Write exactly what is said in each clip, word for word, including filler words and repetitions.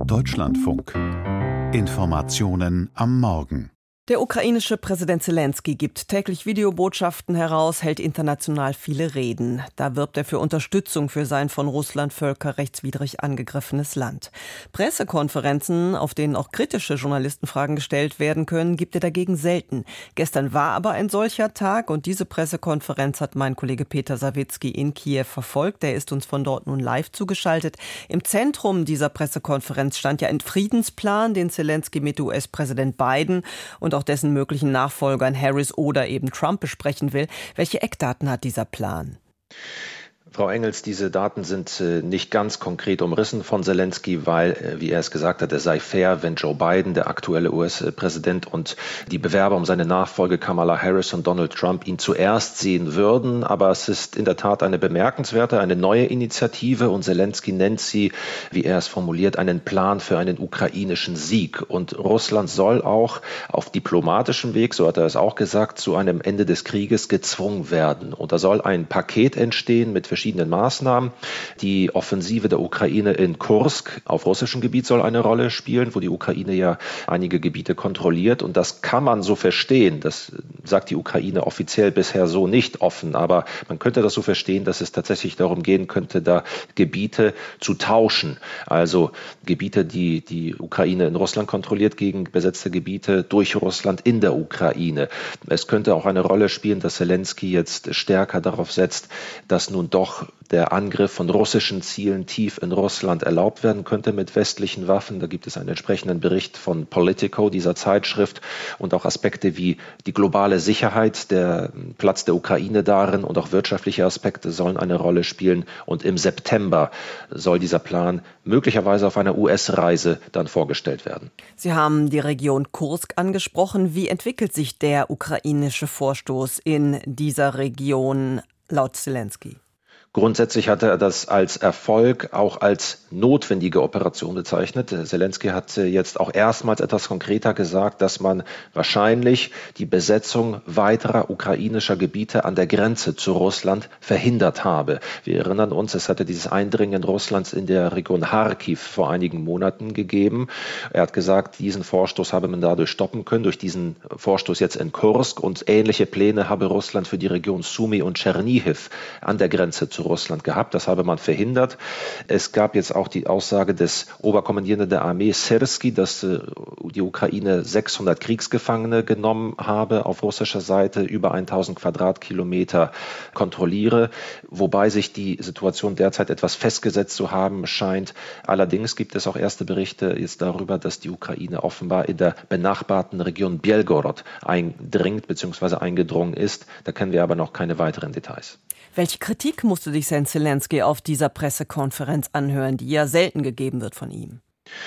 Deutschlandfunk. Informationen am Morgen. Der ukrainische Präsident Selenskyj gibt täglich Videobotschaften heraus, hält international viele Reden. Da wirbt er für Unterstützung für sein von Russland völkerrechtswidrig angegriffenes Land. Pressekonferenzen, auf denen auch kritische Journalistenfragen gestellt werden können, gibt er dagegen selten. Gestern war aber ein solcher Tag und diese Pressekonferenz hat mein Kollege Peter Sawicki in Kiew verfolgt. Der ist uns von dort nun live zugeschaltet. Im Zentrum dieser Pressekonferenz stand ja ein Friedensplan, den Selenskyj mit U S-Präsident Biden und auch dessen möglichen Nachfolgern Harris oder eben Trump besprechen will. Welche Eckdaten hat dieser Plan? Frau Engels, diese Daten sind äh, nicht ganz konkret umrissen von Selenskyj, weil, äh, wie er es gesagt hat, es sei fair, wenn Joe Biden, der aktuelle U S-Präsident, und die Bewerber um seine Nachfolge Kamala Harris und Donald Trump ihn zuerst sehen würden. Aber es ist in der Tat eine bemerkenswerte, eine neue Initiative und Selenskyj nennt sie, wie er es formuliert, einen Plan für einen ukrainischen Sieg. Und Russland soll auch auf diplomatischem Weg, so hat er es auch gesagt, zu einem Ende des Krieges gezwungen werden. Und da soll ein Paket entstehen mit verschiedenen verschiedenen Maßnahmen. Die Offensive der Ukraine in Kursk auf russischem Gebiet soll eine Rolle spielen, wo die Ukraine ja einige Gebiete kontrolliert. Und das kann man so verstehen. Das sagt die Ukraine offiziell bisher so nicht offen. Aber man könnte das so verstehen, dass es tatsächlich darum gehen könnte, da Gebiete zu tauschen. Also Gebiete, die die Ukraine in Russland kontrolliert, gegen besetzte Gebiete durch Russland in der Ukraine. Es könnte auch eine Rolle spielen, dass Selenskyj jetzt stärker darauf setzt, dass nun doch der Angriff von russischen Zielen tief in Russland erlaubt werden könnte mit westlichen Waffen. Da gibt es einen entsprechenden Bericht von Politico, dieser Zeitschrift, und auch Aspekte wie die globale Sicherheit, der Platz der Ukraine darin und auch wirtschaftliche Aspekte sollen eine Rolle spielen. Und im September soll dieser Plan möglicherweise auf einer U S-Reise dann vorgestellt werden. Sie haben die Region Kursk angesprochen. Wie entwickelt sich der ukrainische Vorstoß in dieser Region laut Selenskyj? Grundsätzlich hat er das als Erfolg, auch als notwendige Operation bezeichnet. Selenskyj hat jetzt auch erstmals etwas konkreter gesagt, dass man wahrscheinlich die Besetzung weiterer ukrainischer Gebiete an der Grenze zu Russland verhindert habe. Wir erinnern uns, es hatte dieses Eindringen Russlands in der Region Charkiw vor einigen Monaten gegeben. Er hat gesagt, diesen Vorstoß habe man dadurch stoppen können, durch diesen Vorstoß jetzt in Kursk, und ähnliche Pläne habe Russland für die Region Sumy und Tschernihiw an der Grenze zu Russland gehabt. Das habe man verhindert. Es gab jetzt auch die Aussage des Oberkommandierenden der Armee, Syrskij, dass äh, die Ukraine sechshundert Kriegsgefangene genommen habe auf russischer Seite, über tausend Quadratkilometer kontrolliere, wobei sich die Situation derzeit etwas festgesetzt zu haben scheint. Allerdings gibt es auch erste Berichte jetzt darüber, dass die Ukraine offenbar in der benachbarten Region Belgorod eindringt bzw. eingedrungen ist. Da kennen wir aber noch keine weiteren Details. Welche Kritik musste sich Selenskyj auf dieser Pressekonferenz anhören, die ja selten gegeben wird von ihm?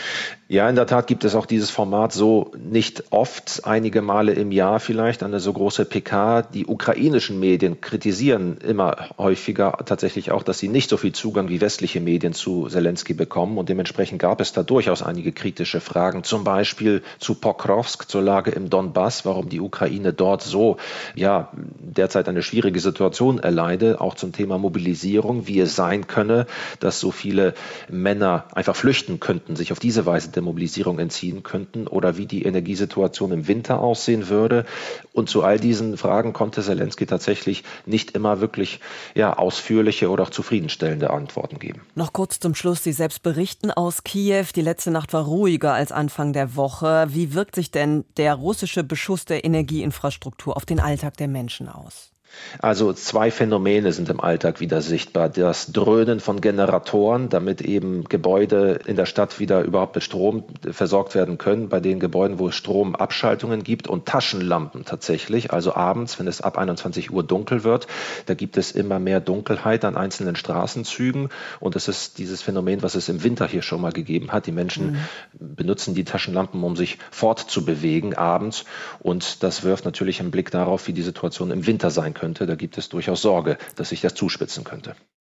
Ja, in der Tat gibt es auch dieses Format so nicht oft, einige Male im Jahr vielleicht, eine so große P K. Die ukrainischen Medien kritisieren immer häufiger tatsächlich auch, dass sie nicht so viel Zugang wie westliche Medien zu Selenskyj bekommen, und dementsprechend gab es da durchaus einige kritische Fragen, zum Beispiel zu Pokrovsk, zur Lage im Donbass, warum die Ukraine dort so, ja, derzeit eine schwierige Situation erleide, auch zum Thema Mobilisierung, wie es sein könne, dass so viele Männer einfach flüchten könnten, sich auf diese Weise der Mobilisierung entziehen könnten, oder wie die Energiesituation im Winter aussehen würde. Und zu all diesen Fragen konnte Selenskyj tatsächlich nicht immer wirklich ja, ausführliche oder auch zufriedenstellende Antworten geben. Noch kurz zum Schluss, Sie selbst berichten aus Kiew. Die letzte Nacht war ruhiger als Anfang der Woche. Wie wirkt sich denn der russische Beschuss der Energieinfrastruktur auf den Alltag der Menschen aus? Also zwei Phänomene sind im Alltag wieder sichtbar. Das Dröhnen von Generatoren, damit eben Gebäude in der Stadt wieder überhaupt mit Strom versorgt werden können, bei den Gebäuden, wo es Stromabschaltungen gibt, und Taschenlampen tatsächlich. Also abends, wenn es ab einundzwanzig Uhr dunkel wird, da gibt es immer mehr Dunkelheit an einzelnen Straßenzügen. Und es ist dieses Phänomen, was es im Winter hier schon mal gegeben hat. Die Menschen mhm. benutzen die Taschenlampen, um sich fortzubewegen abends. Und das wirft natürlich einen Blick darauf, wie die Situation im Winter sein könnte. Da gibt es durchaus Sorge, dass sich das zuspitzen könnte.